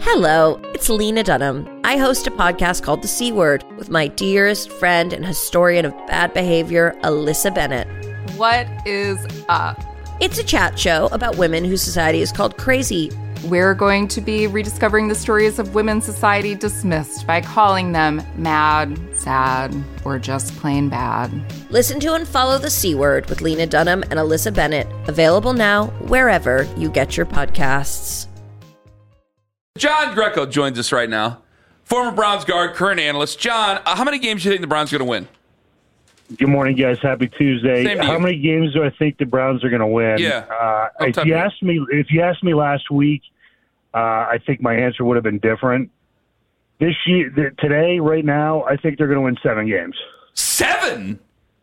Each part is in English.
Hello, it's Lena Dunham. I host a podcast called The C Word with my dearest friend and historian of bad behavior, Alyssa Bennett. What is up? It's a chat show about women whose society is called crazy. We're going to be rediscovering the stories of women's society dismissed by calling them mad, sad, or just plain bad. Listen to and follow The C Word with Lena Dunham and Alyssa Bennett. Available now wherever you get your podcasts. John Greco joins us right now. Former Browns guard, current analyst. John, how many games do you think the Browns are going to win? Good morning, guys. Happy Tuesday. How many games do I think the Browns are going to win? Yeah. If you asked me last week, I think my answer would have been different. This year, today, right now, I think they're going to win 7 games. 7?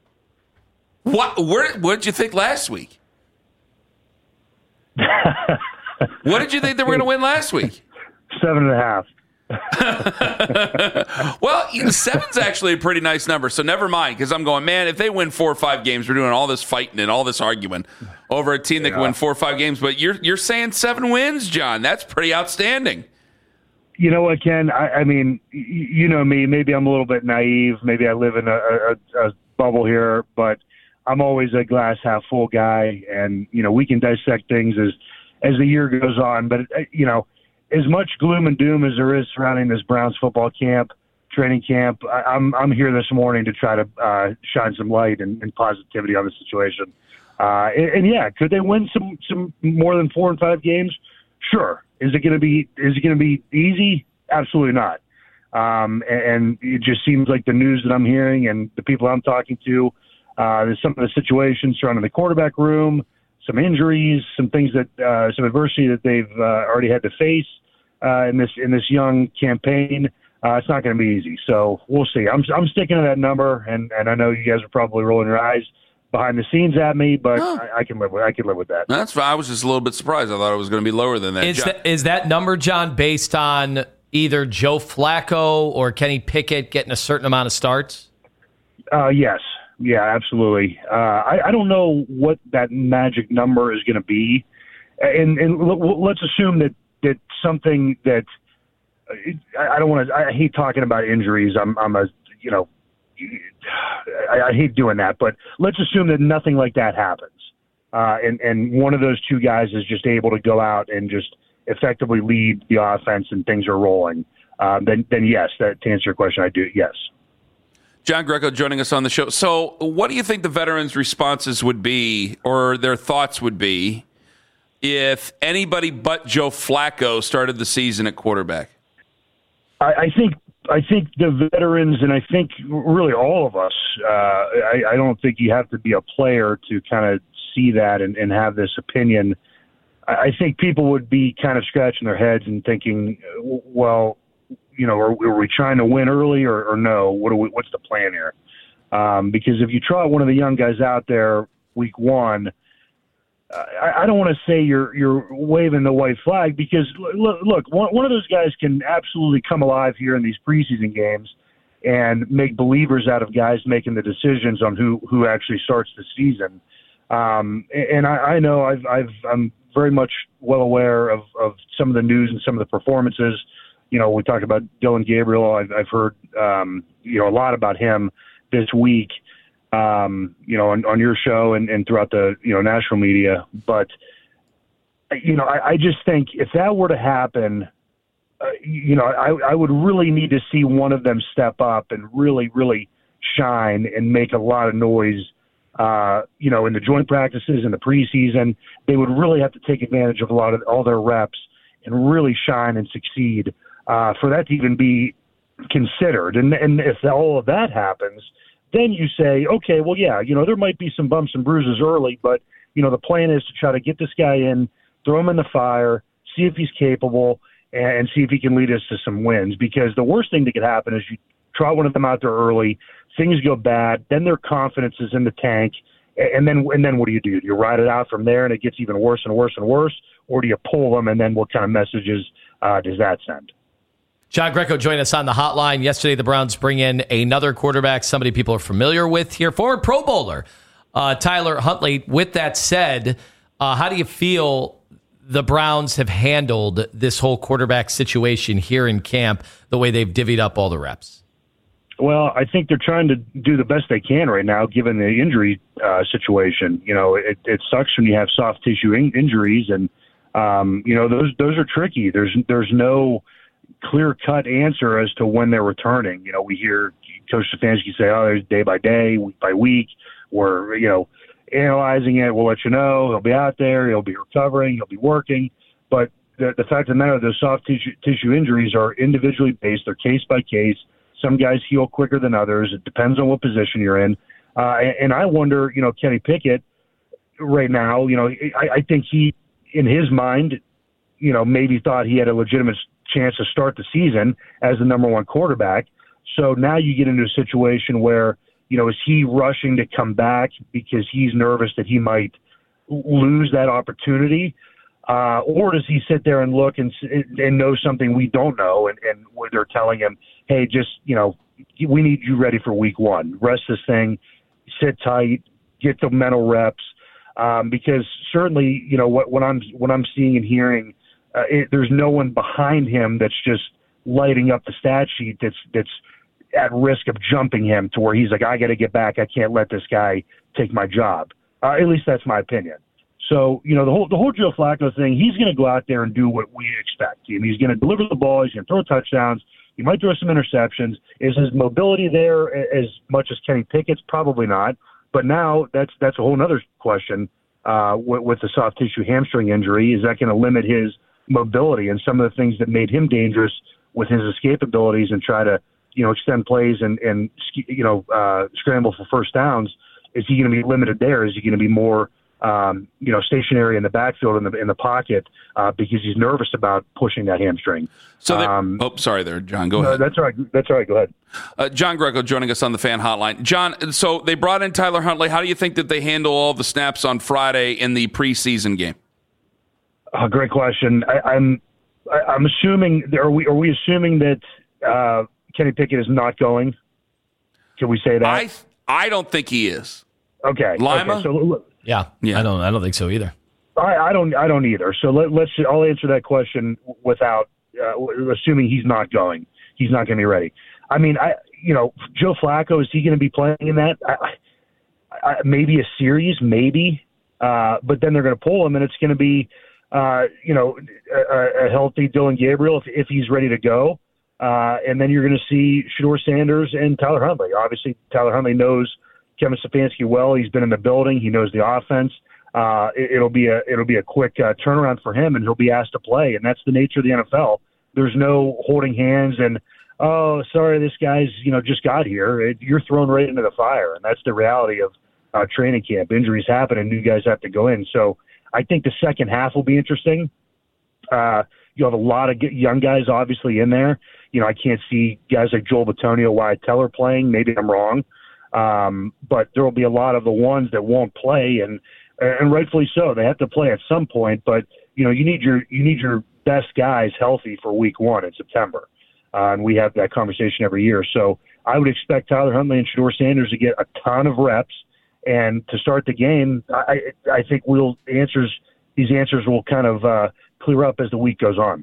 What did you think last week? What did you think they were going to win last week? 7.5. Well, 7's actually a pretty nice number, so never mind, because I'm going, man, if they win 4 or 5 games, we're doing all this fighting and all this arguing over a team that can win 4 or 5 games. But you're saying 7 wins, John. That's pretty outstanding. You know what, Ken? I mean, you know me. Maybe I'm a little bit naive. Maybe I live in a bubble here, but I'm always a glass half full guy. And, we can dissect things as the year goes on. But, as much gloom and doom as there is surrounding this Browns football camp, training camp, I'm here this morning to try to shine some light and positivity on the situation. And yeah, could they win some more than 4 and 5 games? Sure. Is it going to be easy? Absolutely not. And it just seems like the news that I'm hearing and the people I'm talking to, there's some of the situations surrounding the quarterback room, some injuries, some things some adversity that they've already had to face in this young campaign. It's not going to be easy, so we'll see. I'm sticking to that number, and I know you guys are probably rolling your eyes behind the scenes at me, but I can live with that. That's fine. I was just a little bit surprised. I thought it was going to be lower than that. Is that number, John, based on either Joe Flacco or Kenny Pickett getting a certain amount of starts? Yes. Yeah, absolutely. I don't know what that magic number is going to be, and let's assume that something that I don't want to. I hate talking about injuries. I hate doing that, but let's assume that nothing like that happens, and one of those two guys is just able to go out and just effectively lead the offense and things are rolling. Then yes, to answer your question, I do. Yes. John Greco joining us on the show. So what do you think the veterans' responses would be or their thoughts would be if anybody but Joe Flacco started the season at quarterback? I think the veterans, and I think really all of us, I don't think you have to be a player to kind of see that and have this opinion. I think people would be kind of scratching their heads and thinking, well, are we trying to win early or no? What's the plan here? Because if you trot one of the young guys out there week 1, I don't want to say you're waving the white flag because look, one of those guys can absolutely come alive here in these preseason games and make believers out of guys making the decisions on who actually starts the season. And I know I'm very much well aware of some of the news and some of the performances. We talked about Dylan Gabriel. I've heard, a lot about him this week, on your show and throughout the, national media. But, I just think if that were to happen, I would really need to see one of them step up and really, really shine and make a lot of noise, in the joint practices in the preseason. They would really have to take advantage of all their reps and really shine and succeed. For that to even be considered. And if all of that happens, then you say, okay, well, yeah, there might be some bumps and bruises early, but, the plan is to try to get this guy in, throw him in the fire, see if he's capable, and see if he can lead us to some wins. Because the worst thing that could happen is you try one of them out there early, things go bad, then their confidence is in the tank, and then what do? Do you ride it out from there and it gets even worse and worse and worse, or do you pull them, and then what kind of messages does that send? John Greco joined us on the hotline. Yesterday, the Browns bring in another quarterback, somebody people are familiar with here, former Pro Bowler, Tyler Huntley. With that said, how do you feel the Browns have handled this whole quarterback situation here in camp, the way they've divvied up all the reps? Well, I think they're trying to do the best they can right now, given the injury situation. It sucks when you have soft tissue injuries, and those are tricky. There's no clear-cut answer as to when they're returning. We hear Coach Stefanski say, "Oh, there's day by day, week by week. We're analyzing it. We'll let you know. He'll be out there. He'll be recovering. He'll be working." But the fact of the matter, those soft tissue injuries are individually based. They're case by case. Some guys heal quicker than others. It depends on what position you're in. And I wonder, Kenny Pickett right now, I think he, in his mind, maybe thought he had a legitimate chance to start the season as the number one quarterback. So now you get into a situation where, is he rushing to come back because he's nervous that he might lose that opportunity? Or does he sit there and look and know something we don't know, and where they're telling him, hey, just, we need you ready for week one. Rest this thing, sit tight, get the mental reps. Because certainly, what I'm seeing and hearing, there's no one behind him that's just lighting up the stat sheet that's at risk of jumping him to where he's like, I got to get back. I can't let this guy take my job. At least that's my opinion. So, the whole Joe Flacco thing, he's going to go out there and do what we expect. I mean, he's going to deliver the ball. He's going to throw touchdowns. He might throw some interceptions. Is his mobility there as much as Kenny Pickett's? Probably not. But now that's a whole other question with the soft tissue hamstring injury. Is that going to limit his mobility and some of the things that made him dangerous with his escape abilities and try to, extend plays and scramble for first downs? Is he going to be limited there? Is he going to be more stationary in the backfield in the pocket because he's nervous about pushing that hamstring? So, sorry there, John. Go ahead. That's all right. That's all right. Go ahead. John Greco joining us on the Fan Hotline. John, so they brought in Tyler Huntley. How do you think that they handle all the snaps on Friday in the preseason game? Great question. I'm assuming. Are we assuming that Kenny Pickett is not going? Can we say that? I don't think he is. Okay. Lima? Okay, so, Yeah. I don't think so either. I don't either. So I'll answer that question without assuming he's not going. He's not going to be ready. I mean, Joe Flacco, is he going to be playing in that? Maybe a series, maybe. But then they're going to pull him, and it's going to be, a healthy Dylan Gabriel if he's ready to go. And then you're going to see Shedeur Sanders and Tyler Huntley. Obviously, Tyler Huntley knows Kevin Stefanski well. He's been in the building. He knows the offense. It'll be a quick turnaround for him, and he'll be asked to play. And that's the nature of the NFL. There's no holding hands and, oh, sorry, this guy's just got here. You're thrown right into the fire, and that's the reality of training camp. Injuries happen, and new guys have to go in. So I think the second half will be interesting. You have a lot of young guys obviously in there. I can't see guys like Joel Bitonio, Wyatt Teller playing. Maybe I'm wrong. But there will be a lot of the ones that won't play, and rightfully so. They have to play at some point, but you need your best guys healthy for week one in September. And we have that conversation every year. So I would expect Tyler Huntley and Shedeur Sanders to get a ton of reps, and to start the game, I think these answers will kind of clear up as the week goes on.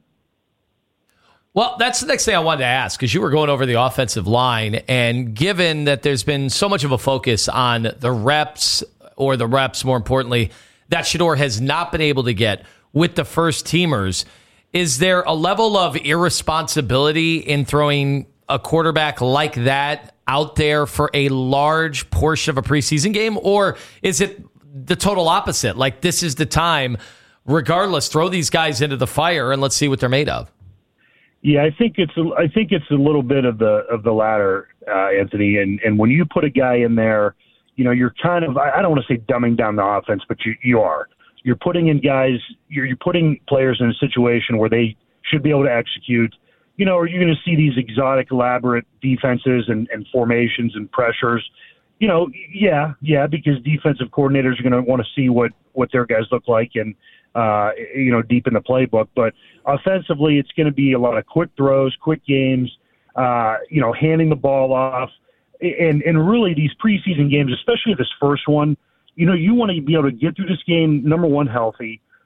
Well, that's the next thing I wanted to ask, because you were going over the offensive line, and given that there's been so much of a focus on the reps, more importantly, that Shedeur has not been able to get with the first teamers, is there a level of irresponsibility in throwing a quarterback like that out there for a large portion of a preseason game? Or is it the total opposite? Like, this is the time, regardless, throw these guys into the fire and let's see what they're made of. Yeah, I think it's a little bit of the latter, Anthony. And when you put a guy in there, you're kind of, I don't want to say dumbing down the offense, but you are. You're putting in guys, you're putting players in a situation where they should be able to execute. Or you're going to see these exotic, elaborate defenses and formations and pressures. Yeah, because defensive coordinators are going to want to see what their guys look like and deep in the playbook. But offensively, it's going to be a lot of quick throws, quick games, handing the ball off. And really these preseason games, especially this first one, you want to be able to get through this game, number one, healthy,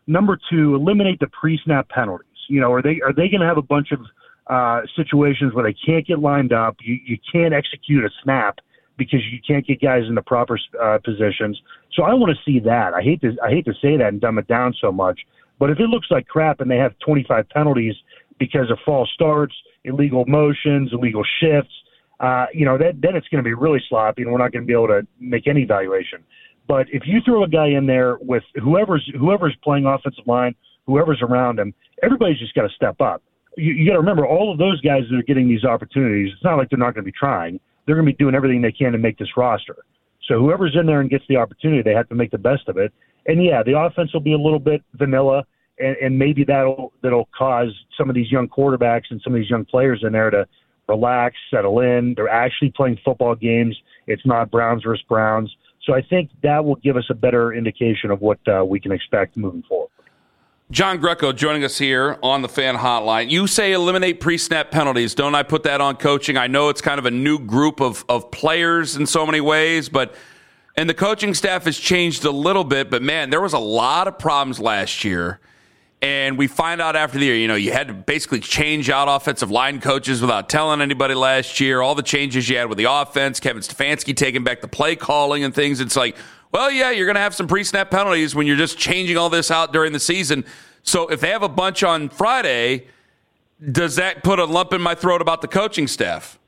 Number two, eliminate the pre-snap penalties. Are they going to have a bunch of situations where they can't get lined up? You can't execute a snap because you can't get guys in the proper positions. So I want to see that. I hate to say that and dumb it down so much, but if it looks like crap and they have 25 penalties because of false starts, illegal motions, illegal shifts, then it's going to be really sloppy and we're not going to be able to make any evaluation. But if you throw a guy in there with whoever's playing offensive line, whoever's around him, everybody's just got to step up. You got to remember, all of those guys that are getting these opportunities, it's not like they're not going to be trying. They're going to be doing everything they can to make this roster. So whoever's in there and gets the opportunity, they have to make the best of it. And yeah, the offense will be a little bit vanilla, and maybe that'll cause some of these young quarterbacks and some of these young players in there to relax, settle in. They're actually playing football games. It's not Browns versus Browns. So I think that will give us a better indication of what we can expect moving forward. John Greco joining us here on the Fan Hotline. You say eliminate pre-snap penalties. Don't I put that on coaching? I know it's kind of a new group of players in so many ways, and the coaching staff has changed a little bit, but man, there was a lot of problems last year. And we find out after the year, you had to basically change out offensive line coaches without telling anybody last year. All the changes you had with the offense, Kevin Stefanski taking back the play calling and things. It's like, well, yeah, you're going to have some pre-snap penalties when you're just changing all this out during the season. So if they have a bunch on Friday, does that put a lump in my throat about the coaching staff?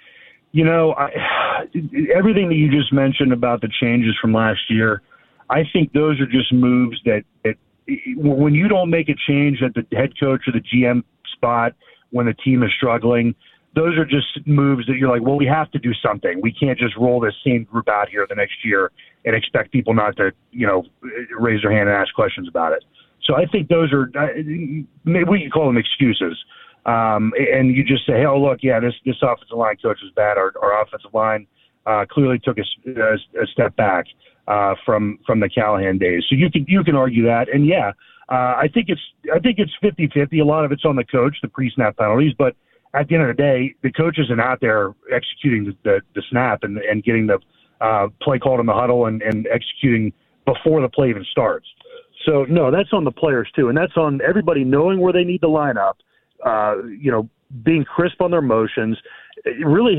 Everything that you just mentioned about the changes from last year, I think those are just moves that when you don't make a change at the head coach or the GM spot when the team is struggling, those are just moves that you're like, well, we have to do something. We can't just roll this same group out here the next year and expect people not to, raise their hand and ask questions about it. So I think those are, maybe we can call them excuses. And you just say, hey, oh, look, yeah, this offensive line coach is bad. Our offensive line clearly took a step back from the Callahan days. So you can argue that. And yeah, I think it's 50-50. A lot of it's on the coach, the pre-snap penalties, but at the end of the day, the coach isn't out there executing the snap and getting the play called in the huddle and executing before the play even starts. So no, that's on the players too. And that's on everybody knowing where they need to line up, being crisp on their motions, really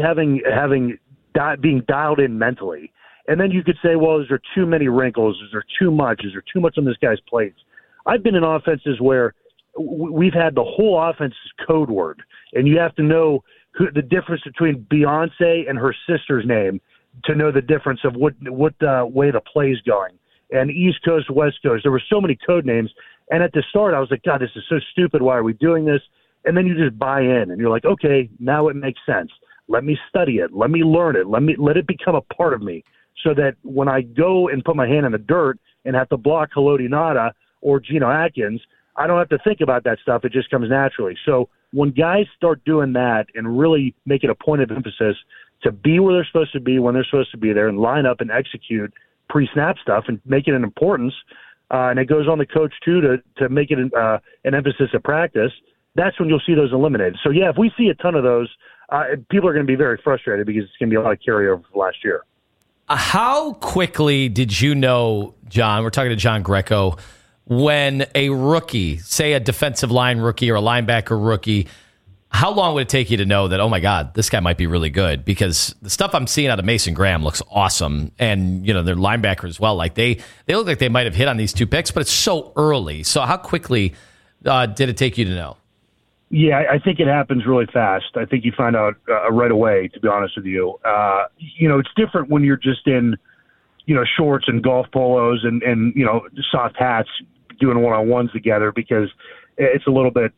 being dialed in mentally. And then you could say, well, is there too many wrinkles? Is there too much? Is there too much on this guy's plates? I've been in offenses where we've had the whole offense code word, and you have to know the difference between Beyonce and her sister's name to know the difference of what way the play's going. And East Coast, West Coast, there were so many code names. And at the start, I was like, God, this is so stupid. Why are we doing this? And then you just buy in, and you're like, okay, now it makes sense. Let me study it. Let me learn it. Let it become a part of me, so that when I go and put my hand in the dirt and have to block Haloti Ngata or Geno Atkins, I don't have to think about that stuff. It just comes naturally. So when guys start doing that and really make it a point of emphasis to be where they're supposed to be when they're supposed to be there and line up and execute pre-snap stuff and make it an importance, and it goes on the coach too to make it an emphasis at practice, that's when you'll see those eliminated. So yeah, if we see a ton of those, people are going to be very frustrated because it's going to be a lot of carryover from last year. How quickly did you know, John, we're talking to John Greco, when a rookie, say a defensive line rookie or a linebacker rookie, how long would it take you to know that, oh my God, this guy might be really good? Because the stuff I'm seeing out of Mason Graham looks awesome. And, their linebacker as well. Like they look like they might have hit on these two picks, but it's so early. So how quickly did it take you to know? Yeah, I think it happens really fast. I think you find out right away, to be honest with you. It's different when you're just in, shorts and golf polos and soft hats doing one-on-ones together, because it's a little bit,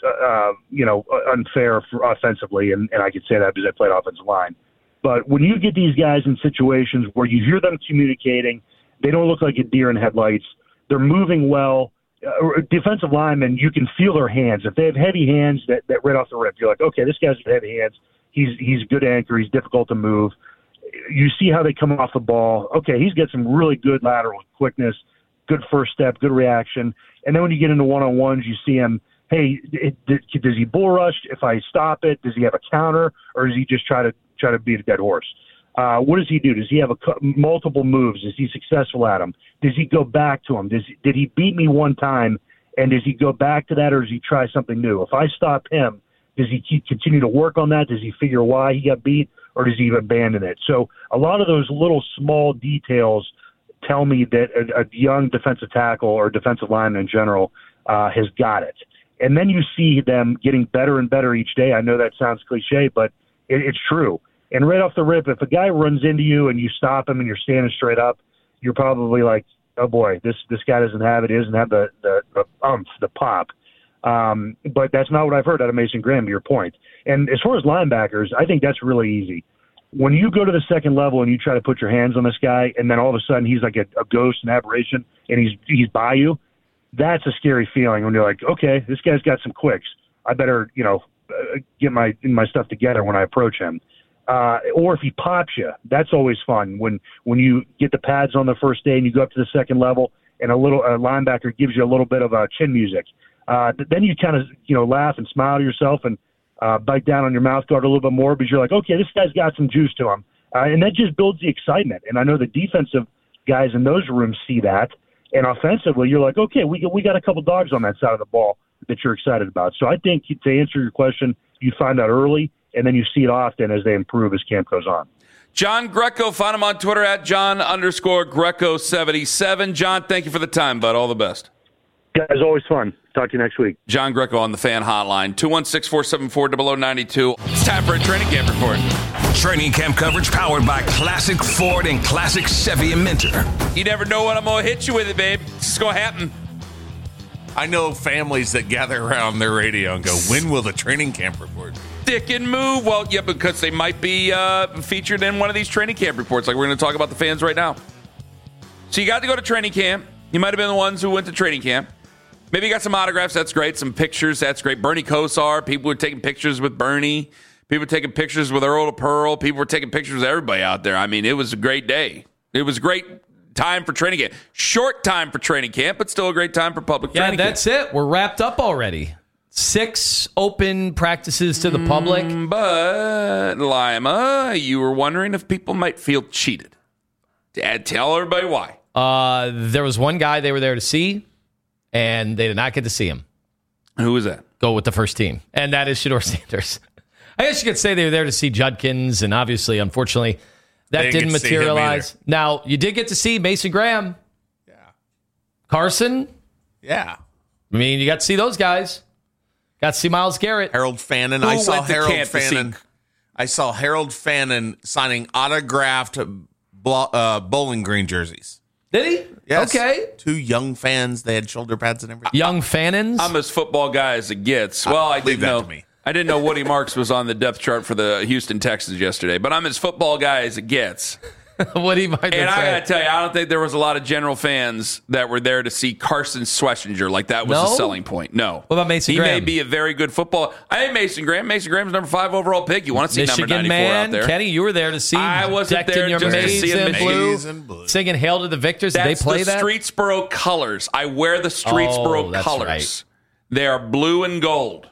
unfair offensively. And I can say that because I played offensive line. But when you get these guys in situations where you hear them communicating, they don't look like a deer in headlights. They're moving well. Defensive linemen, you can feel their hands. If they have heavy hands that right off the rip, you're like, okay, this guy's got heavy hands. He's a good anchor. He's difficult to move. You see how they come off the ball. Okay, he's got some really good lateral quickness, good first step, good reaction. And then when you get into one-on-ones, you see him, hey, does he bull rush? If I stop it, does he have a counter, or does he just try to beat a dead horse? What does he do? Does he have multiple moves? Is he successful at them? Does he go back to him? Did he beat me one time And does he go back to that, or does he try something new? If I stop him, does he continue to work on that? Does he figure why he got beat, or does he abandon it? So a lot of those little small details tell me that a young defensive tackle or defensive lineman in general has got it. And then you see them getting better and better each day. I know that sounds cliche, but it's true. And right off the rip, if a guy runs into you and you stop him and you're standing straight up, you're probably like, oh boy, this guy doesn't have it. He doesn't have the umph, the pop. But that's not what I've heard out of Mason Graham, to your point. And as far as linebackers, I think that's really easy. When you go to the second level and you try to put your hands on this guy, and then all of a sudden he's like a ghost, an aberration, and he's by you, that's a scary feeling when you're like, okay, this guy's got some quicks. I better, get my stuff together when I approach him. Or if he pops you, that's always fun. When you get the pads on the first day and you go up to the second level and a linebacker gives you a little bit of chin music, then you kind of, laugh and smile to yourself and bite down on your mouth guard a little bit more because you're like, okay, this guy's got some juice to him. And that just builds the excitement. And I know the defensive guys in those rooms see that. And offensively, you're like, okay, we got a couple dogs on that side of the ball that you're excited about. So I think to answer your question, you find out early, and then you see it often as they improve as camp goes on. John Greco, find him on Twitter at John_Greco77. John, thank you for the time, bud. All the best. Guys, always fun. Talk to you next week. John Greco on the Fan Hotline, 216-474-0092. It's time for a training camp report. Training camp coverage powered by Classic Ford and Classic Chevy and Minter. You never know when I'm going to hit you with it, babe. It's just going to happen. I know families that gather around their radio and go, when will the training camp report be? Dick and move. Well, yeah, because they might be featured in one of these training camp reports, like we're going to talk about the fans right now. So you got to go to training camp. You might have been the ones who went to training camp. Maybe you got some autographs. That's great. Some pictures. That's great. Bernie Kosar. People were taking pictures with Bernie. People were taking pictures with Earl to Pearl. People were taking pictures with everybody out there. I mean, it was a great day. It was a great time for training camp. Short time for training camp, but still a great time for public training camp. Yeah, that's it. We're wrapped up already. 6 open practices to the public. But, Lima, you were wondering if people might feel cheated. Dad, tell everybody why. There was one guy they were there to see, and they did not get to see him. Who was that? Go with the first team, and that is Shedeur Sanders. I guess you could say they were there to see Judkins, and obviously, unfortunately, that didn't materialize. Now, you did get to see Mason Graham. Yeah. Carson. Yeah. I mean, you got to see those guys. Got to see Myles Garrett. Harold Fannin. I saw Harold Fannin signing autographed Bowling Green jerseys. Did he? Yes. Okay. 2 young fans. They had shoulder pads and everything. Young Fannins. I'm as football guy as it gets. Well, I didn't know. I didn't know Woody Marks was on the depth chart for the Houston Texans yesterday, but I'm as football guy as it gets. Woody Marks. And I got to tell you, I don't think there was a lot of general fans that were there to see Carson Schwessinger. Like that was the selling point. No. What about Mason Graham? He may be a very good football. I think Mason Graham. Mason Graham's number 5 overall pick. You want to see Michigan number 94 man. out there? Kenny, you were there to see. I wasn't there your just to see him maize and blue, singing "Hail to the Victors." Did they play that? Streetsboro colors. I wear the Streetsboro colors. Right. They are blue and gold.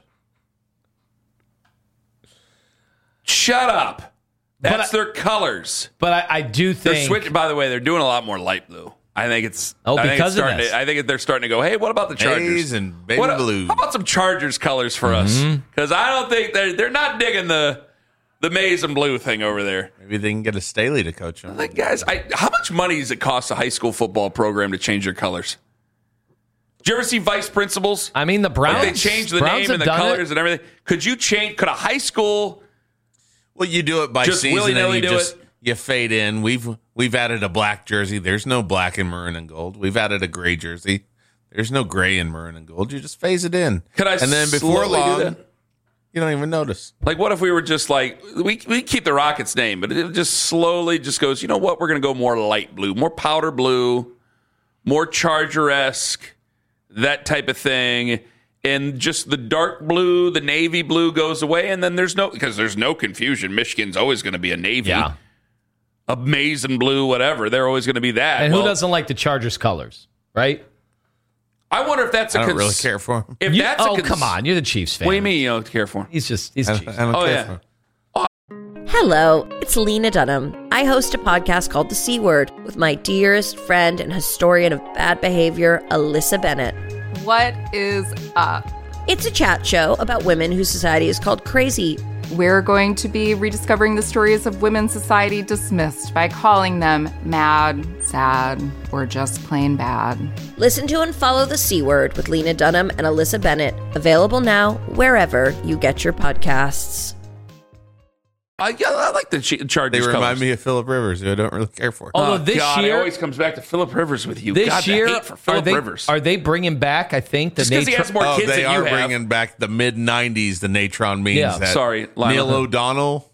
Shut up. That's their colors. But I do think... By the way, they're doing a lot more light blue. I think it's... because of this. I think they're starting to go, hey, what about the Chargers? Maize and baby blue. How about some Chargers colors for us? Because I don't think... They're not digging the maize and blue thing over there. Maybe they can get a Staley to coach them. Like, guys, how much money does it cost a high school football program to change their colors? Did you ever see vice principals? I mean, the Browns... Like they change the name and the colors and everything. Could a high school... Well, you do it by just season, and you fade in. We've added a black jersey. There's no black and maroon and gold. We've added a gray jersey. There's no gray and maroon and gold. You just phase it in. And then before long, you don't even notice. Like, what if we were just like we keep the Rockets name, but it just slowly just goes. You know what? We're going to go more light blue, more powder blue, more Charger-esque, that type of thing. And just the dark blue, the navy blue goes away, and then there's no confusion. Michigan's always going to be a navy, a maize and blue, whatever. They're always going to be that. And who doesn't like the Chargers colors, right? I wonder if that's I don't really care for him. Come on, you're the Chiefs fan. What do you mean you don't care for him? He's Chiefs. I don't care for him. Hello, it's Lena Dunham. I host a podcast called The C Word with my dearest friend and historian of bad behavior, Alyssa Bennett. What is up? It's a chat show about women whose society is called crazy. We're going to be rediscovering the stories of women society dismissed by calling them mad, sad, or just plain bad. Listen to and follow The C Word with Lena Dunham and Alyssa Bennett. Available now wherever you get your podcasts. I like the Chargers. They remind colors. me of Phillip Rivers, who I don't really care for. Although this God, year, it always comes back to Phillip Rivers with you. this God, year, the hate for Phillip Rivers. Are they bringing back? I think the Just 'cause he has more kids they than are you have. bringing back the mid-'90s, the Natron memes. Yeah. That Sorry, Lionel. Neil O'Donnell.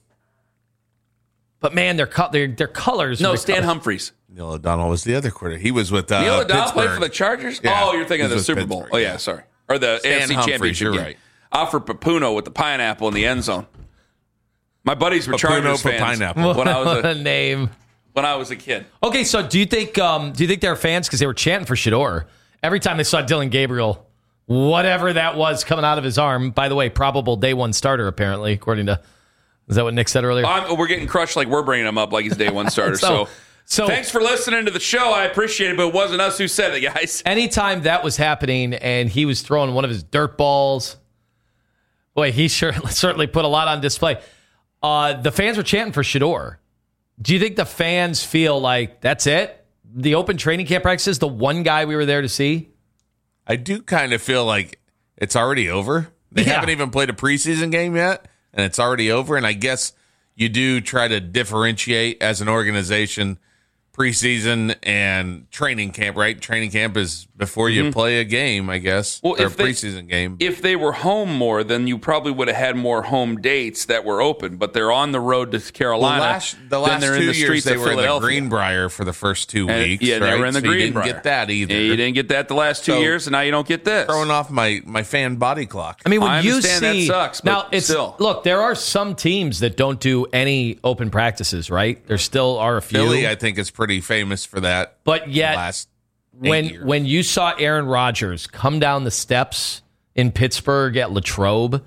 But man, their colors. No, are Stan colors. Humphries. Neil O'Donnell was the other quarter. He was with Neil O'Donnell played Pittsburgh. for the Chargers? Yeah, Oh, you're thinking of he the was Super with Bowl. Pittsburgh, Oh, yeah, sorry. Or the Stan AFC Humphries, Championship you're game. right. Alfred Papuno with the pineapple in the end zone. My buddies were Papuno Chargers for fans pineapple. when I was What a a name. kid. Okay, so do you think they're fans because they were chanting for Shador every time they saw Dylan Gabriel, whatever that was coming out of his arm? By the way, probable day one starter apparently, according to is that what Nick said earlier? We're getting crushed like we're bringing him up like he's day one starter. so thanks for listening to the show. I appreciate it, but it wasn't us who said it, guys. Anytime that was happening and he was throwing one of his dirt balls, boy, he certainly put a lot on display. The fans were chanting for Shador. Do you think the fans feel like that's it? The open training camp practices, the one guy we were there to see? I do kind of feel like it's already over. They Yeah. haven't even played a preseason game yet, and it's already over. And I guess you do try to differentiate as an organization preseason and training camp, right? Training camp is before you play a game, I guess, Well, or a if they- preseason game. If they were home more, then you probably would have had more home dates that were open. But they're on the road to Carolina. the last then they're 2 in the years, streets they of were in the Philadelphia. Greenbrier for the first 2 And- weeks. yeah, they right? were in the So you Greenbrier. didn't get that either. Yeah, you didn't get that the last 2 So- years, and now you don't get this. Throwing off my fan body clock. I mean, when I you understand that see sucks, but now, it's still. look. There are some teams that don't do any open practices, right? There still are a few, Philly, I think, is pretty famous for that. but yet last 8 years. when you saw Aaron Rodgers come down the steps in Pittsburgh at Latrobe,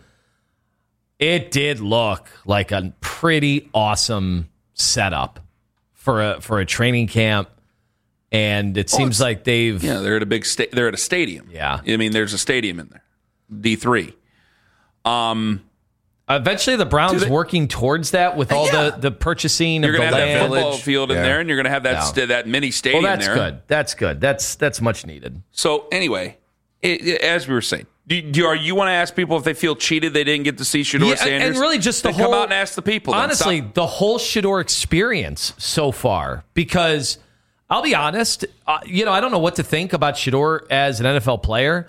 it did look like a pretty awesome setup for a training camp, and it seems like they've Yeah, they're at a big they're at a stadium. Yeah. I mean, there's a stadium in there. D3. eventually the Browns they- working towards that with all Yeah. the purchasing You're of going the to have that land. football Village. field in Yeah. there, and you're going to have that that mini stadium Well, that's there. good. That's good. That's much needed. So anyway, as we were saying, do you want to ask people if they feel cheated they didn't get to see Shador Yeah, Sanders? and really just the Then whole. come out and ask the people. then. Honestly, Stop- the whole Shador experience so far, because I'll be honest, I don't know what to think about Shador as an NFL player,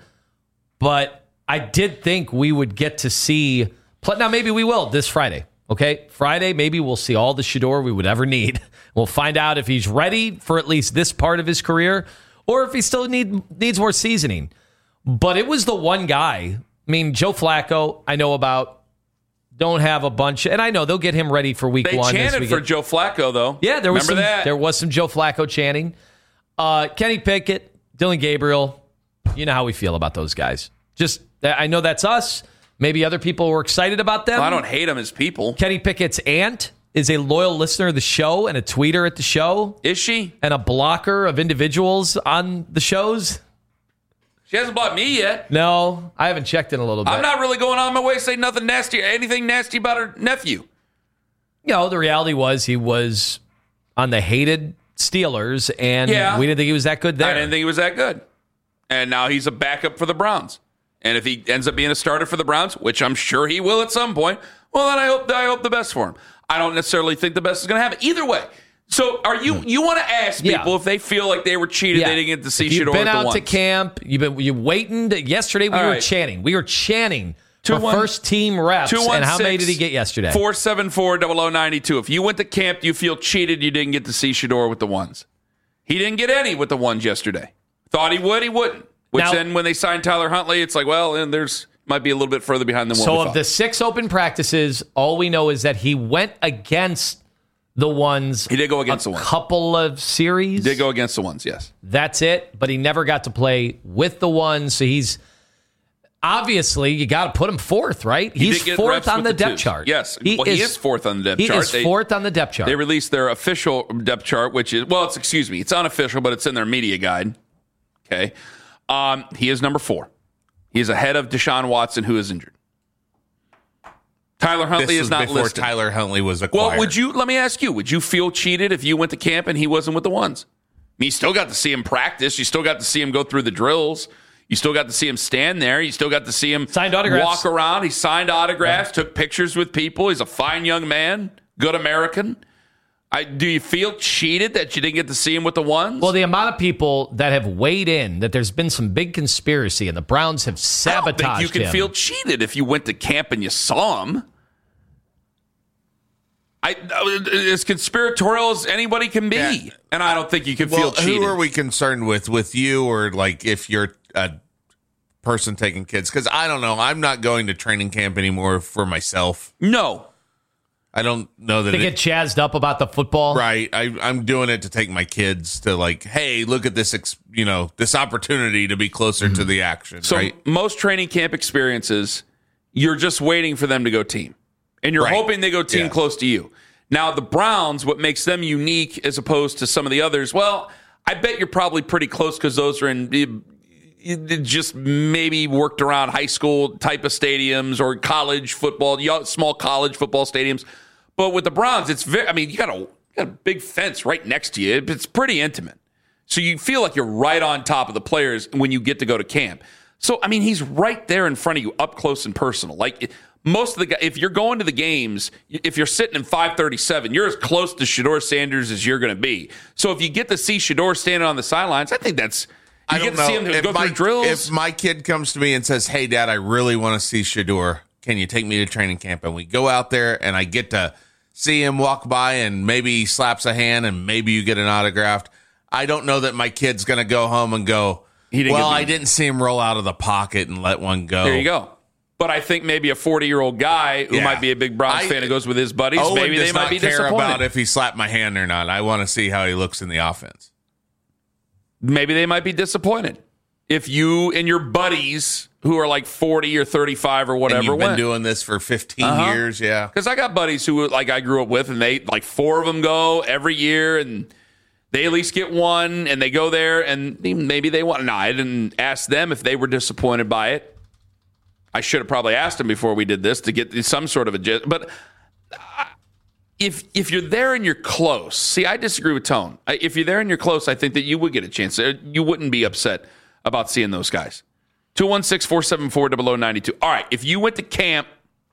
but I did think we would get to see. Now, maybe we will this Friday. Okay, Friday, maybe we'll see all the Shador we would ever need. We'll find out if he's ready for at least this part of his career, or if he still needs more seasoning. But it was the one guy. I mean, Joe Flacco, I know about. Don't have a bunch, and I know they'll get him ready for week they one. chanted for Joe Flacco, though. Yeah, there was Remember that? There was some Joe Flacco chanting. Kenny Pickett, Dylan Gabriel. You know how we feel about those guys. I know that's us. Maybe other people were excited about them. Well, I don't hate them as people. Kenny Pickett's aunt is a loyal listener of the show and a tweeter at the show Is she? and a blocker of individuals on the shows. She hasn't blocked me yet. No, I haven't checked in a little bit. I'm not really going on my way to say nothing nasty, anything nasty about her nephew. The reality was he was on the hated Steelers, and Yeah. we didn't think he was that good there. I didn't think he was that good. And now he's a backup for the Browns. And if he ends up being a starter for the Browns, which I'm sure he will at some point, well, then I hope the best for him. I don't necessarily think the best is going to happen either way. So are you want to ask people if they feel like they were cheated, they didn't get to see If Shador you've been at the out to ones? camp. You waiting. Yesterday we All were right. chanting. We were chanting for 2-1 first team reps. And how many did he get yesterday? 474-0092. If you went to camp, you feel cheated you didn't get to see Shador with the ones. He didn't get any with the ones yesterday. Thought he would, he wouldn't. Which Now- then when they signed Tyler Huntley, it's like, well, and there's might be a little bit further behind than what So we of thought. the 6 open practices, all we know is that he went against the ones. He did go against the ones. A couple of series. Did go against the ones, yes. That's it. But he never got to play with the ones. So he's obviously you got to put him fourth, right? He He's did get fourth reps on with the the depth twos. chart. Yes. He is fourth on the depth He chart. is fourth on the depth chart. They released their official depth chart, which is, it's unofficial, but it's in their media guide. Okay. He is number 4. He is ahead of Deshaun Watson, who is injured. Tyler Huntley is not before listed. Tyler Huntley was acquired. Well, let me ask you, would you feel cheated if you went to camp and he wasn't with the ones? I mean, you still got to see him practice. You still got to see him go through the drills. You still got to see him stand there. You still got to see him signed autographs. Walk around. He signed autographs, took pictures with people. He's a fine young man, good American. Do you feel cheated that you didn't get to see him with the ones? Well, the amount of people that have weighed in that there's been some big conspiracy and the Browns have sabotaged him. I don't think you can feel cheated if you went to camp and you saw him. As conspiratorial as anybody can be. Yeah. And I don't think you can feel cheated. Who are we concerned with you or like if you're a person taking kids? Because I don't know. I'm not going to training camp anymore for myself. No. I don't know that they get jazzed up about the football. Right. I'm doing it to take my kids to like, hey, look at this, this opportunity to be closer to the action. So right? Most training camp experiences, you're just waiting for them to go team. And you're hoping they go team close to you. Now, the Browns, what makes them unique as opposed to some of the others, well, I bet you're probably pretty close because those are in just maybe worked around high school type of stadiums or college football, small college football stadiums. But with the Browns, it's you got a big fence right next to you. It's pretty intimate. So you feel like you're right on top of the players when you get to go to camp. So, he's right there in front of you, up close and personal. Like, most of the guys, if you're going to the games, if you're sitting in 537, you're as close to Shedeur Sanders as you're going to be. So if you get to see Shedeur standing on the sidelines, I think that's... You get to see him go through drills. If my kid comes to me and says, hey, Dad, I really want to see Shedeur, can you take me to training camp? And we go out there and I get to see him walk by and maybe he slaps a hand and maybe you get an autograph. I don't know that my kid's going to go home and go, I didn't see him roll out of the pocket and let one go. There you go. But I think maybe a 40-year-old guy who might be a big Browns fan who goes with his buddies, maybe they might be disappointed. Care about if he slapped my hand or not. I want to see how he looks in the offense. Maybe they might be disappointed. If you and your buddies who are like 40 or 35 or whatever and you've been doing this for 15 years, yeah. Because I got buddies who I grew up with, and they 4 of them go every year, and they at least get one, and they go there, and maybe they want. No, I didn't ask them if they were disappointed by it. I should have probably asked them before we did this to get some sort of a... But if you're there and you're close... See, I disagree with Tone. If you're there and you're close, I think that you would get a chance. You wouldn't be upset about seeing those guys. 216-474-0092. All right, if you went to camp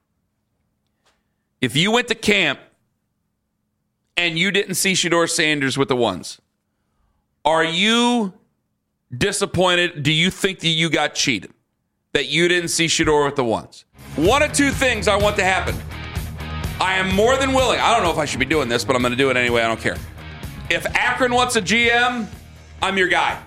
and you didn't see Shedeur Sanders with the ones, are you disappointed? Do you think that you got cheated? That you didn't see Shedeur with the ones? One of two things I want to happen. I am more than willing. I don't know if I should be doing this, but I'm going to do it anyway. I don't care. If Akron wants a GM, I'm your guy.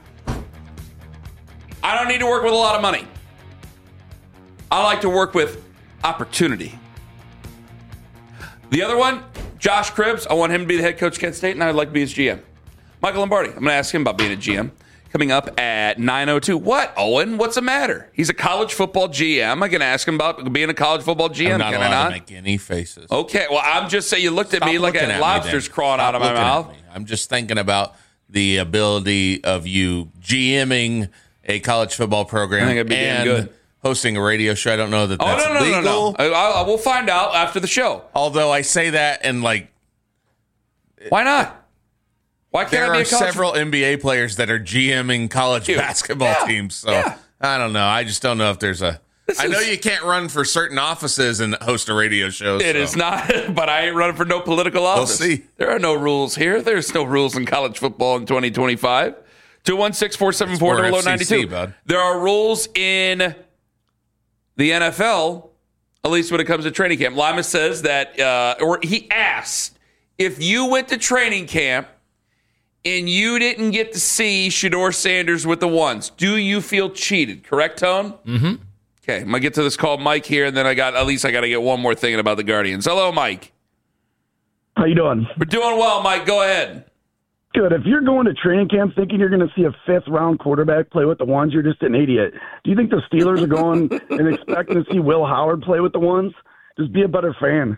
I don't need to work with a lot of money. I like to work with opportunity. The other one, Josh Cribbs. I want him to be the head coach of Kent State, and I'd like to be his GM. Michael Lombardi. I'm going to ask him about being a GM. Coming up at 9:02. What, Owen? What's the matter? He's a college football GM. I can ask him about being a college football GM. I'm not allowed to make any faces. Okay, well, I'm just saying you looked at me like a lobster's crawling out of my mouth. I'm just thinking about the ability of you GMing a college football program and good. Hosting a radio show. I don't know that that's legal. No. We'll find out after the show. Although I say that and why not? Why can't there are several NBA players that are GMing college basketball teams. So I don't know. I just don't know if there's I know you can't run for certain offices and host a radio show. It is not, but I ain't running for no political office. We'll see. There are no rules here. There's no rules in college football in 2025. 216-474-0092. There are rules in the NFL, at least when it comes to training camp. Lima says that, or he asked, if you went to training camp and you didn't get to see Shedeur Sanders with the ones, do you feel cheated? Correct, Tone? Mm-hmm. Okay, I'm going to get to this call, Mike, here, and then I got to get one more thing about the Guardians. Hello, Mike. How you doing? We're doing well, Mike. Go ahead. Good. If you're going to training camp thinking you're going to see a fifth-round quarterback play with the ones, you're just an idiot. Do you think the Steelers are going and expecting to see Will Howard play with the ones? Just be a better fan.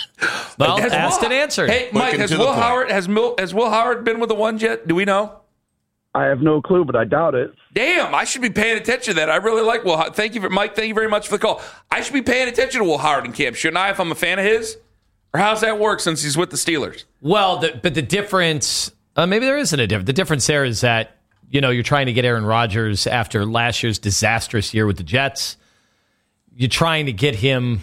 Well, asked and answered. Hey, Mike, has Will Howard been with the ones yet? Do we know? I have no clue, but I doubt it. Damn, I should be paying attention to that. I really like Will. Thank you, Mike. Thank you very much for the call. I should be paying attention to Will Howard in camp, shouldn't I, if I'm a fan of his? Or how's that work since he's with the Steelers? Well, but the difference, maybe there isn't a difference. The difference there is that, you're trying to get Aaron Rodgers after last year's disastrous year with the Jets. You're trying to get him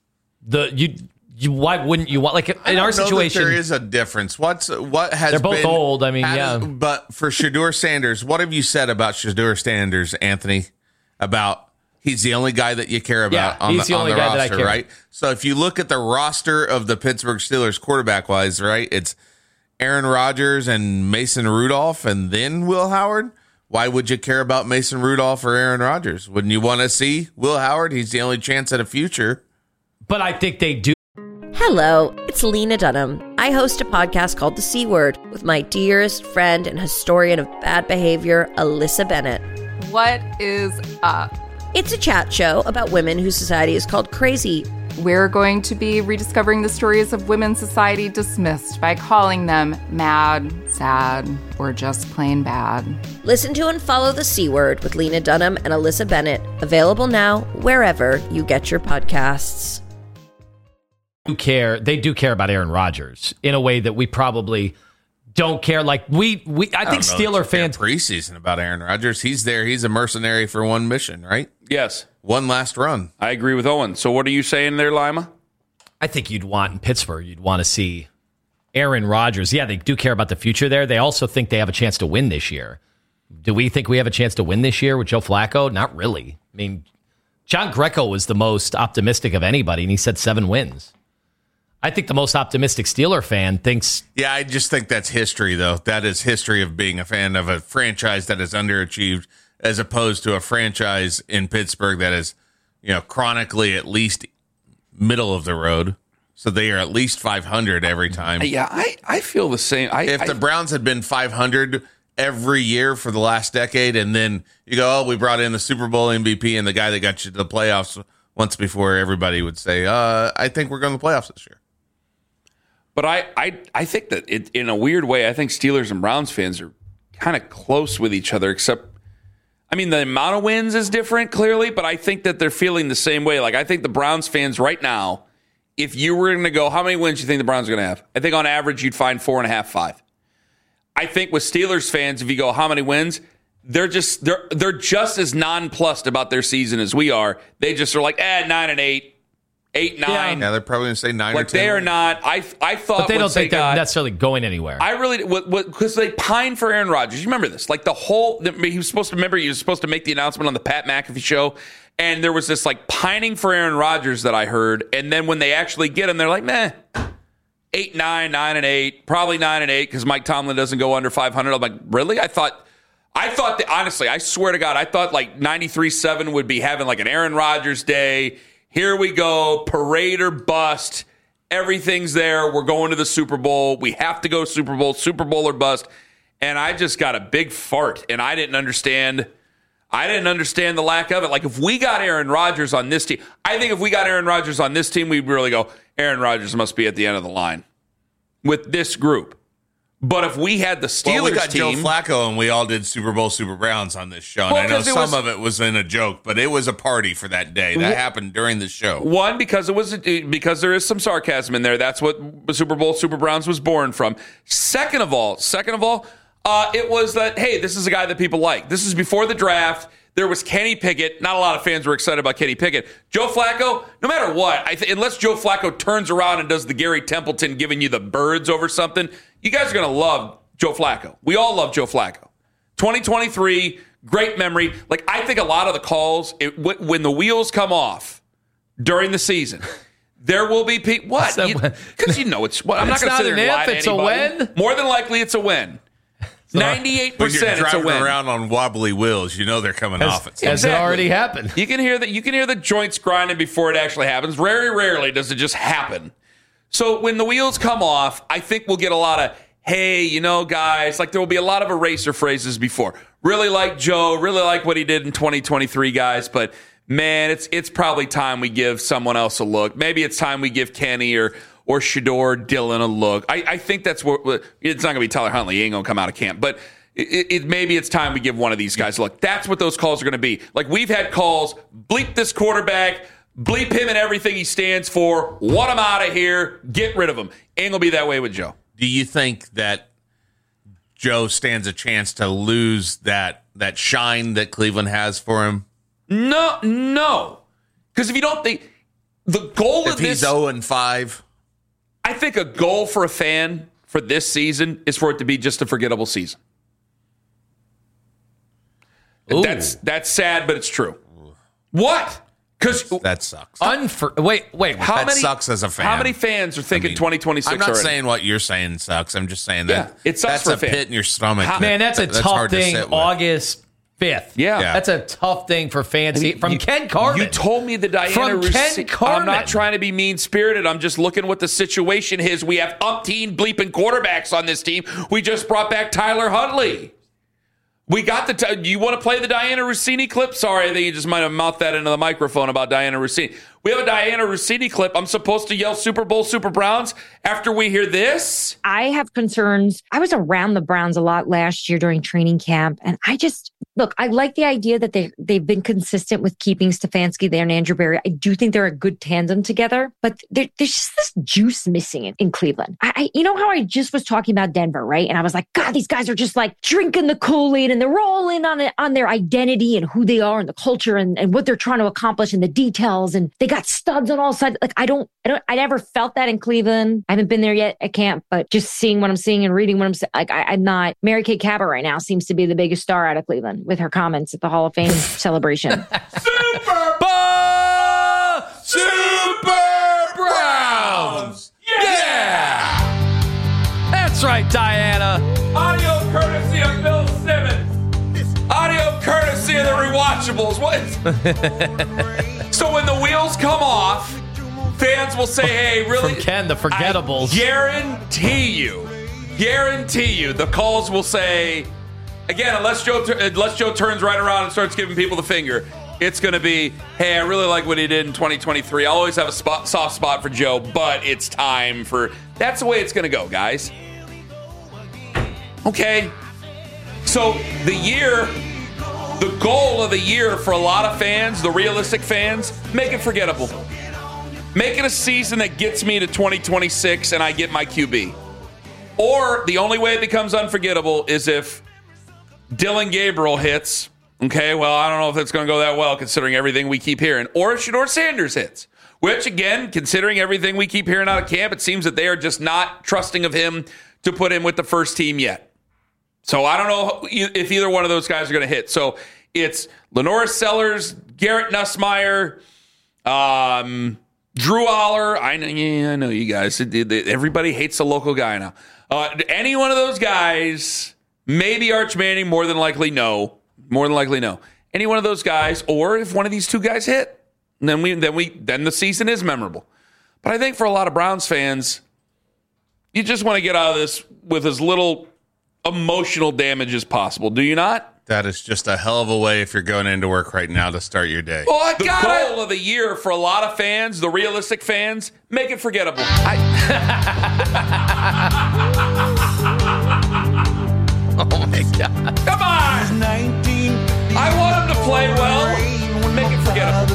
why wouldn't you want, like in our situation? There is a difference. What has they're both been, old. I mean, yeah. But for Shedeur Sanders, what have you said about Shedeur Sanders, Anthony? About he's the only guy that you care about on the roster, right? So if you look at the roster of the Pittsburgh Steelers quarterback wise, right, it's Aaron Rodgers and Mason Rudolph and then Will Howard. Why would you care about Mason Rudolph or Aaron Rodgers? Wouldn't you want to see Will Howard? He's the only chance at a future. But I think they do. Hello, it's Lena Dunham. I host a podcast called The C Word with my dearest friend and historian of bad behavior, Alyssa Bennett. What is up? It's a chat show about women whose society is called crazy. We're going to be rediscovering the stories of women's society dismissed by calling them mad, sad, or just plain bad. Listen to and follow The C Word with Lena Dunham and Alyssa Bennett. Available now wherever you get your podcasts. They do care about Aaron Rodgers in a way that we probably don't care. Like I think Steeler fans preseason about Aaron Rodgers. He's there. He's a mercenary for one mission, right? Yes. One last run. I agree with Owen. So what are you saying there, Lima? I think you'd want in Pittsburgh, you'd want to see Aaron Rodgers. Yeah, they do care about the future there. They also think they have a chance to win this year. Do we think we have a chance to win this year with Joe Flacco? Not really. I mean, John Greco was the most optimistic of anybody, and he said 7 wins. I think the most optimistic Steeler fan thinks... Yeah, I just think that's history, though. That is history of being a fan of a franchise that has underachieved as opposed to a franchise in Pittsburgh that is, chronically at least middle of the road. So they are at least 500 every time. Yeah, I feel the same. If the Browns had been 500 every year for the last decade, and then you go, we brought in the Super Bowl MVP and the guy that got you to the playoffs once before, everybody would say, I think we're going to the playoffs this year. But I think that in a weird way, I think Steelers and Browns fans are kind of close with each other, except, the amount of wins is different, clearly, but I think that they're feeling the same way. Like, I think the Browns fans right now, if you were going to go, how many wins do you think the Browns are going to have? I think on average, you'd find 4.5, 5. I think with Steelers fans, if you go, how many wins? They're just as nonplussed about their season as we are. They just are like, 9-8. 8, 9. Yeah, they're probably going to say 9 or 10. Like, they are not. I thought, but they don't think they're necessarily going anywhere. I really, because they pine for Aaron Rodgers. You remember this? Like, he was supposed to make the announcement on the Pat McAfee show, and there was this like pining for Aaron Rodgers that I heard, and then when they actually get him, they're like, 8, 9, 9-8, probably 9-8 because Mike Tomlin doesn't go under 500. I'm like, really? I thought that, honestly, I swear to God, I thought like 93-7 would be having like an Aaron Rodgers day. Here we go, parade or bust. Everything's there. We're going to the Super Bowl. We have to go Super Bowl or bust. And I just got a big fart, and I didn't understand the lack of it. Like, if we got Aaron Rodgers on this team, I think if we got Aaron Rodgers on this team, we'd really go, Aaron Rodgers must be at the end of the line with this group. But if we had the Steelers we got team, Joe Flacco, and we all did Super Bowl, Super Browns on this show. And I know some of it was in a joke, but it was a party for that day. That happened during the show. One, because there is some sarcasm in there. That's what Super Bowl, Super Browns was born from. Second of all, it was that, hey, this is a guy that people like. This is before the draft. There was Kenny Pickett. Not a lot of fans were excited about Kenny Pickett. Joe Flacco, no matter what, unless Joe Flacco turns around and does the Gary Templeton giving you the birds over something, you guys are going to love Joe Flacco. We all love Joe Flacco. 2023, great memory. Like, I think a lot of the calls, when the wheels come off during the season, there will be people. What? Because it's what? I'm not going to sit there and lie to anybody. It's a win. More than likely, it's a win. 98%, when you're it's a driving win. around on wobbly wheels, you know they're coming off. Has it already happened? You can hear the joints grinding before it actually happens. Very rarely does it just happen. So when the wheels come off, I think we'll get a lot of, hey, guys, like there will be a lot of eraser phrases before. Really like Joe, really like what he did in 2023, guys, but man, it's probably time we give someone else a look. Maybe it's time we give Kenny or Shedeur Dillon a look. I think that's what it's not going to be Tyler Huntley. He ain't going to come out of camp. But maybe it's time we give one of these guys a look. That's what those calls are going to be. Like, we've had calls, bleep this quarterback, bleep him and everything he stands for, want him out of here, get rid of him. Ain't going to be that way with Joe. Do you think that Joe stands a chance to lose that shine that Cleveland has for him? No. Because if you don't think the goal if of this, he's 0-5, I think a goal for a fan for this season is for it to be just a forgettable season. That's sad, but it's true. What? Because that sucks. Wait. That sucks as a fan. How many fans are thinking 2026 I'm not already? saying what you're saying sucks. I'm just saying that it sucks that's for a a fan. pit in your stomach. Man, that's a tough hard to thing. sit with. August 5th. Yeah. That's a tough thing for fans. From Ken Carman. You told me the Diana From Ken Rossini. Carman. I'm not trying to be mean-spirited. I'm just looking what the situation is. We have umpteen bleeping quarterbacks on this team. We just brought back Tyler Huntley. We got do you want to play the Diana Rossini clip? Sorry, I think you just might have mouthed that into the microphone about Diana Rossini. We have a Diana Rossini clip. I'm supposed to yell Super Bowl, Super Browns after we hear this? I have concerns. I was around the Browns a lot last year during training camp, and I like the idea that they've been consistent with keeping Stefanski there and Andrew Berry. I do think they're a good tandem together, but there's just this juice missing in Cleveland. You know how I just was talking about Denver, right? And I was like, God, these guys are just like drinking the Kool-Aid and they're all in on their identity and who they are and the culture and what they're trying to accomplish and the details. And they got studs on all sides. Like, I never felt that in Cleveland. I haven't been there yet. I can't, but just seeing what I'm seeing and reading what I'm saying, like, I'm not. Mary Kay Cabot right now seems to be the biggest star out of Cleveland with her comments at the Hall of Fame celebration. Super Browns! Yeah! That's right, Diana. Audio courtesy of Bill Simmons. Audio courtesy of the rewatchables. What? So when the wheels come off, fans will say, hey, really? From Ken, the forgettables. Guarantee you, the calls will say, again, unless Joe turns right around and starts giving people the finger, it's going to be, hey, I really like what he did in 2023. I'll always have a soft spot for Joe, but it's time for... That's the way it's going to go, guys. Okay. So the goal of the year for a lot of fans, the realistic fans, make it forgettable. Make it a season that gets me to 2026 and I get my QB. Or the only way it becomes unforgettable is if Dylan Gabriel hits. Okay, well, I don't know if it's going to go that well considering everything we keep hearing. Or if Shedeur Sanders hits. Which, again, considering everything we keep hearing out of camp, it seems that they are just not trusting of him to put him with the first team yet. So I don't know if either one of those guys are going to hit. So it's Lenoris Sellers, Garrett Nussmeier, Drew Aller. I know you guys. Everybody hates the local guy now. Any one of those guys, maybe Arch Manning, more than likely no. Any one of those guys, or if one of these two guys hit, then the season is memorable. But I think for a lot of Browns fans, you just want to get out of this with as little emotional damage as possible. Do you not? That is just a hell of a way if you're going into work right now to start your day. Well, the goal of the year for a lot of fans, the realistic fans, make it forgettable. Oh my God. Come on! I want him to play well. Make it forgettable.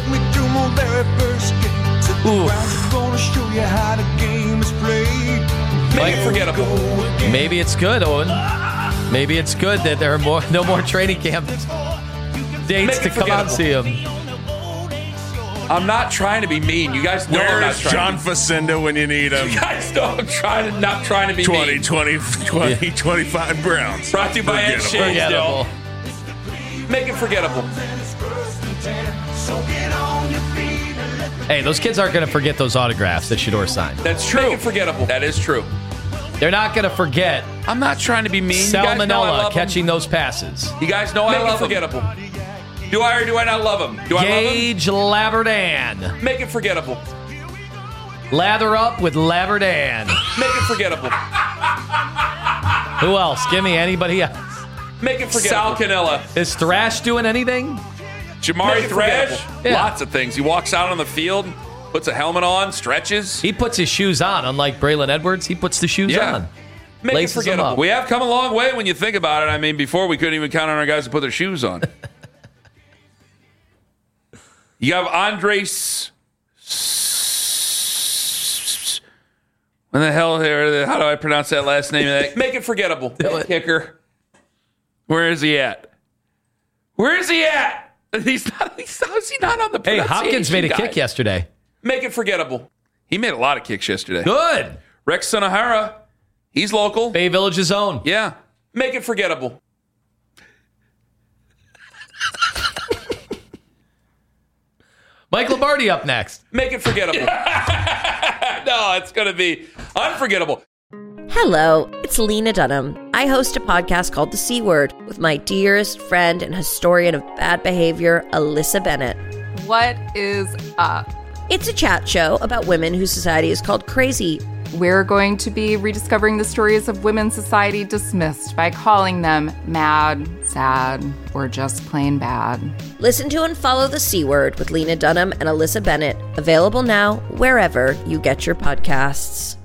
Make it forgettable. Maybe it's good, Owen. Maybe it's good that there are no more training camp dates to come out and see him. I'm not trying to be mean. You guys know I'm not Where's trying John Facenda when you need him? You guys know I'm not trying to be mean. 2025 Browns. Brought to you by Ed Forgettable. Shanesdale. Make it forgettable. Hey, those kids aren't going to forget those autographs that Shedeur signed. That's true. Make it forgettable. That is true. They're not going to forget I'm not trying to be mean. You guys know I Salmonella love catching him. those passes. You guys know I love forgettable. Do I or do I not love him? Do I love him? Gage Laverdan. Make it forgettable. Lather up with Laverdan. Make it forgettable. Who else? Give me anybody else. Make it forgettable. Sal Cannella. Is Thrash doing anything? Jamari Thrash. Yeah. Lots of things. He walks out on the field, puts a helmet on, stretches. He puts his shoes on. Unlike Braylon Edwards, he puts the shoes on. Make laces it forgettable. them up. We have come a long way when you think about it. I mean, before we couldn't even count on our guys to put their shoes on. You have Andres. When the hell here? How do I pronounce that last name? Make it forgettable. Kicker. Where is he at? Where is he at? He's not. How is he not on the? Hey, Hopkins made a kick yesterday. Make it forgettable. He made a lot of kicks yesterday. Good. Rex Sonahara. He's local. Bay Village's own. Yeah. Make it forgettable. Mike Lombardi up next. Make it forgettable. No, it's going to be unforgettable. Hello, it's Lena Dunham. I host a podcast called The C Word with my dearest friend and historian of bad behavior, Alyssa Bennett. What is up? It's a chat show about women whose society is called crazy. We're going to be rediscovering the stories of women's society dismissed by calling them mad, sad, or just plain bad. Listen to and follow The C Word with Lena Dunham and Alyssa Bennett. Available now wherever you get your podcasts.